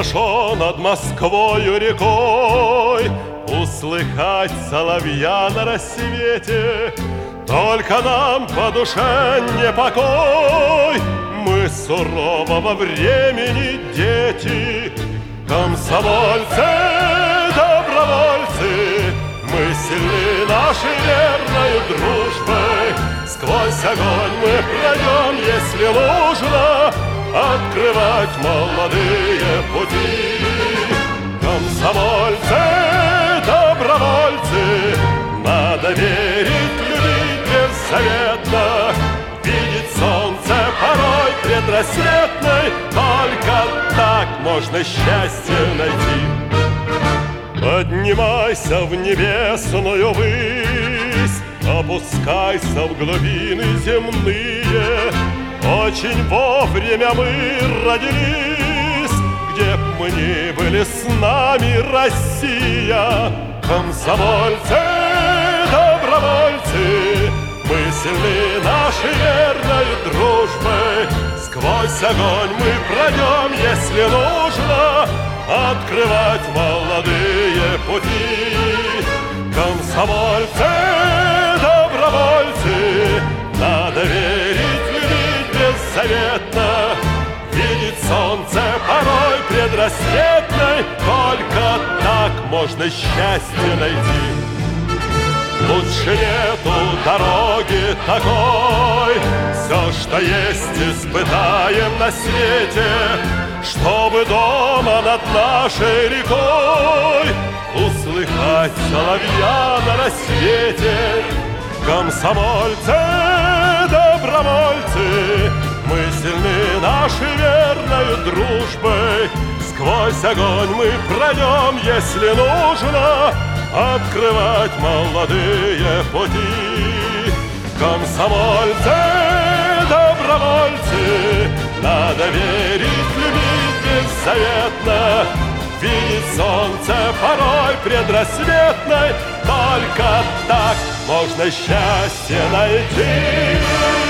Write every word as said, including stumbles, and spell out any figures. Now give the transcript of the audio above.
хорошо над Москвою рекой услыхать соловья на рассвете. Только нам по душе не покой, мы сурового времени дети. Комсомольцы, добровольцы, мы сильны нашей верной дружбой. Сквозь огонь мы пройдем, если нужно, открывать молодые пути. Комсомольцы, добровольцы, надо верить, любить беззаветно, видеть солнце порой предрассветной. Только так можно счастье найти. Поднимайся в небесную высь, опускайся в глубины земные. Очень вовремя мы родились, где б мы ни были, с нами Россия. Комсомольцы, добровольцы, мы сильны нашей верной дружбой. Сквозь огонь мы пройдем, если нужно, открывать молодые пути. Комсомольцы, добровольцы, надо верить, любить беззаветно, видеть солнце порой предрассветной. Только так можно счастье найти. Лучше нету дороги такой, все, что есть, испытаем на свете, чтобы дома над нашей рекой услыхать соловья на рассвете. Комсомольцы, добровольцы, мы сильны нашей верной дружбой. Сквозь огонь мы пройдем, если нужно, открывать молодые пути. Комсомольцы, добровольцы, надо верить, любить беззаветно, видеть солнце порой предрассветной. Только так можно счастье найти.